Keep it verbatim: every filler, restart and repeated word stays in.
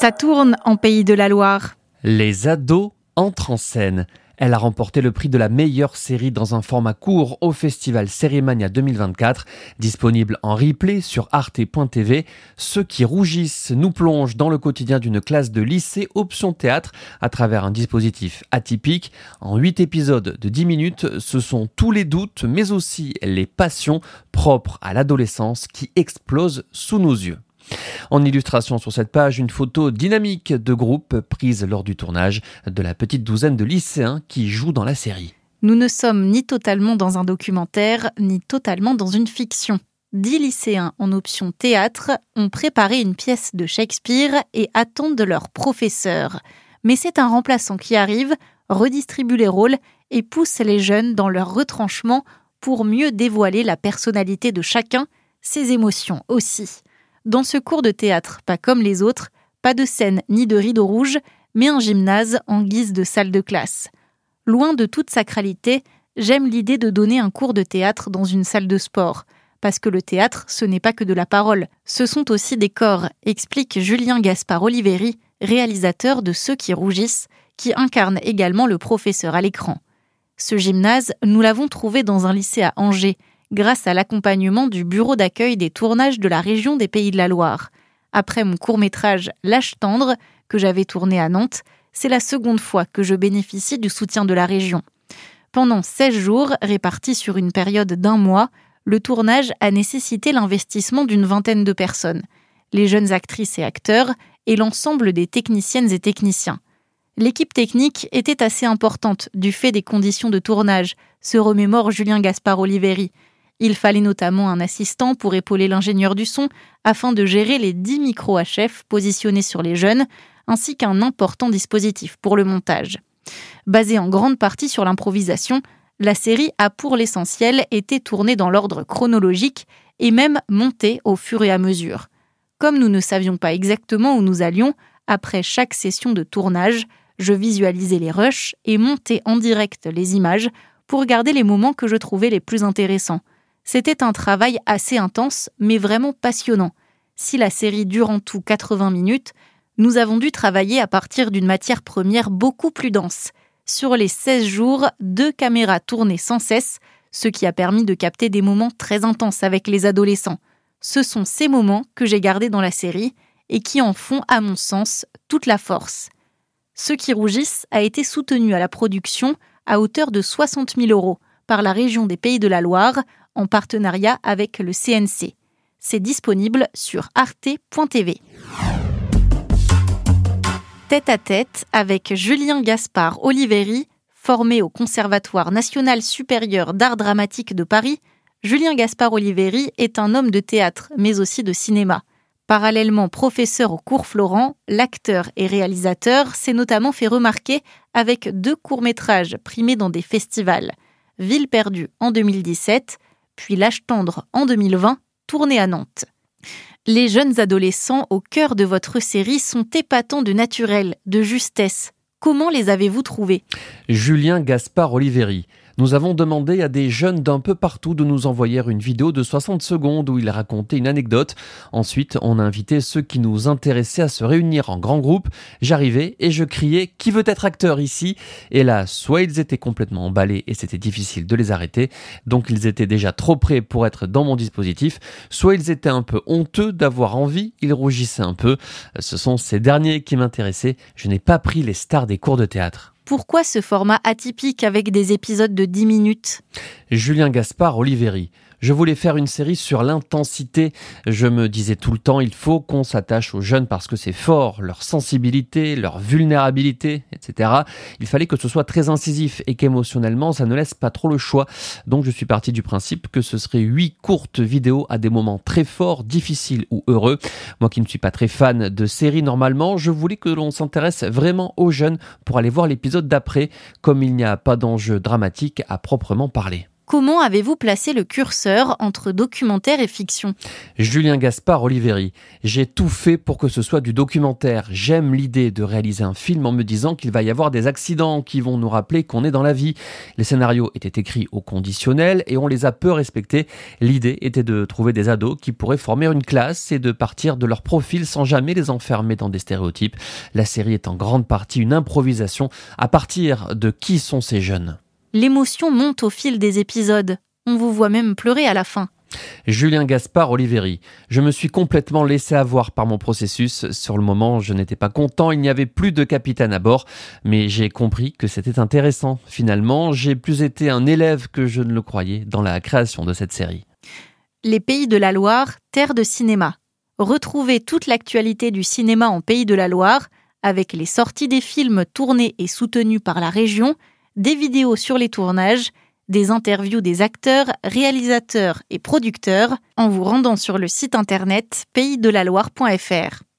Ça tourne en Pays de la Loire. Les ados entrent en scène. Elle a remporté le prix de la meilleure série dans un format court au festival Sérimania deux mille vingt-quatre, disponible en replay sur arte point t v. Ceux qui rougissent nous plongent dans le quotidien d'une classe de lycée option théâtre à travers un dispositif atypique. En huit épisodes de dix minutes, ce sont tous les doutes mais aussi les passions propres à l'adolescence qui explosent sous nos yeux. En illustration sur cette page, une photo dynamique de groupe prise lors du tournage de la petite douzaine de lycéens qui jouent dans la série. Nous ne sommes ni totalement dans un documentaire, ni totalement dans une fiction. Dix lycéens en option théâtre ont préparé une pièce de Shakespeare et attendent de leur professeur. Mais c'est un remplaçant qui arrive, redistribue les rôles et pousse les jeunes dans leur retranchement pour mieux dévoiler la personnalité de chacun, ses émotions aussi. Dans ce cours de théâtre, pas comme les autres, pas de scène ni de rideau rouge, mais un gymnase en guise de salle de classe. Loin de toute sacralité, j'aime l'idée de donner un cours de théâtre dans une salle de sport. Parce que le théâtre, ce n'est pas que de la parole, ce sont aussi des corps, explique Julien Gaspard-Oliveri, réalisateur de Ceux qui rougissent, qui incarne également le professeur à l'écran. Ce gymnase, nous l'avons trouvé dans un lycée à Angers, grâce à l'accompagnement du bureau d'accueil des tournages de la région des Pays de la Loire. Après mon court-métrage L'âge tendre, que j'avais tourné à Nantes, c'est la seconde fois que je bénéficie du soutien de la région. Pendant seize jours, répartis sur une période d'un mois, le tournage a nécessité l'investissement d'une vingtaine de personnes, les jeunes actrices et acteurs et l'ensemble des techniciennes et techniciens. L'équipe technique était assez importante du fait des conditions de tournage, se remémore Julien Gaspard-Oliveri. Il fallait notamment un assistant pour épauler l'ingénieur du son afin de gérer les dix micros H F positionnés sur les jeunes, ainsi qu'un important dispositif pour le montage. Basée en grande partie sur l'improvisation, la série a pour l'essentiel été tournée dans l'ordre chronologique et même montée au fur et à mesure. Comme nous ne savions pas exactement où nous allions, après chaque session de tournage, je visualisais les rushs et montais en direct les images pour garder les moments que je trouvais les plus intéressants. C'était un travail assez intense, mais vraiment passionnant. Si la série dure en tout quatre-vingts minutes, nous avons dû travailler à partir d'une matière première beaucoup plus dense. Sur les seize jours, deux caméras tournaient sans cesse, ce qui a permis de capter des moments très intenses avec les adolescents. Ce sont ces moments que j'ai gardés dans la série et qui en font, à mon sens, toute la force. Ceux qui rougissent a été soutenu à la production à hauteur de soixante mille euros par la région des Pays de la Loire, en partenariat avec le C N C. C'est disponible sur arte point t v. Tête à tête avec Julien Gaspard-Oliveri, formé au Conservatoire national supérieur d'art dramatique de Paris, Julien Gaspard-Oliveri est un homme de théâtre, mais aussi de cinéma. Parallèlement professeur au cours Florent, l'acteur et réalisateur s'est notamment fait remarquer avec deux courts-métrages primés dans des festivals. Ville perdue en deux mille dix-sept, puis L'âge tendre en deux mille vingt, tourné à Nantes. Les jeunes adolescents au cœur de votre série sont épatants de naturel, de justesse. Comment les avez-vous trouvés ? Julien Gaspard-Oliveri. Nous avons demandé à des jeunes d'un peu partout de nous envoyer une vidéo de soixante secondes où ils racontaient une anecdote. Ensuite, on a invité ceux qui nous intéressaient à se réunir en grand groupe. J'arrivais et je criais « Qui veut être acteur ici ?» Et là, soit ils étaient complètement emballés et c'était difficile de les arrêter, donc ils étaient déjà trop prêts pour être dans mon dispositif, soit ils étaient un peu honteux d'avoir envie, ils rougissaient un peu. Ce sont ces derniers qui m'intéressaient. Je n'ai pas pris les stars des cours de théâtre. Pourquoi ce format atypique avec des épisodes de dix minutes ? Julien Gaspard-Oliveri. Je voulais faire une série sur l'intensité. Je me disais tout le temps, il faut qu'on s'attache aux jeunes parce que c'est fort, leur sensibilité, leur vulnérabilité, et cetera. Il fallait que ce soit très incisif et qu'émotionnellement, ça ne laisse pas trop le choix. Donc je suis parti du principe que ce serait huit courtes vidéos à des moments très forts, difficiles ou heureux. Moi qui ne suis pas très fan de séries normalement, je voulais que l'on s'intéresse vraiment aux jeunes pour aller voir l'épisode d'après, comme il n'y a pas d'enjeu dramatique à proprement parler. Comment avez-vous placé le curseur entre documentaire et fiction ? Julien Gaspard Oliveri. J'ai tout fait pour que ce soit du documentaire. J'aime l'idée de réaliser un film en me disant qu'il va y avoir des accidents qui vont nous rappeler qu'on est dans la vie. Les scénarios étaient écrits au conditionnel et on les a peu respectés. L'idée était de trouver des ados qui pourraient former une classe et de partir de leur profil sans jamais les enfermer dans des stéréotypes. La série est en grande partie une improvisation à partir de qui sont ces jeunes. L'émotion monte au fil des épisodes. On vous voit même pleurer à la fin. Julien Gaspard Oliveri. Je me suis complètement laissé avoir par mon processus. Sur le moment, je n'étais pas content, il n'y avait plus de capitaine à bord. Mais j'ai compris que c'était intéressant. Finalement, j'ai plus été un élève que je ne le croyais dans la création de cette série. Les Pays de la Loire, terre de cinéma. Retrouvez toute l'actualité du cinéma en Pays de la Loire, avec les sorties des films tournés et soutenus par la région, des vidéos sur les tournages, des interviews des acteurs, réalisateurs et producteurs en vous rendant sur le site internet pays de la loire point f r.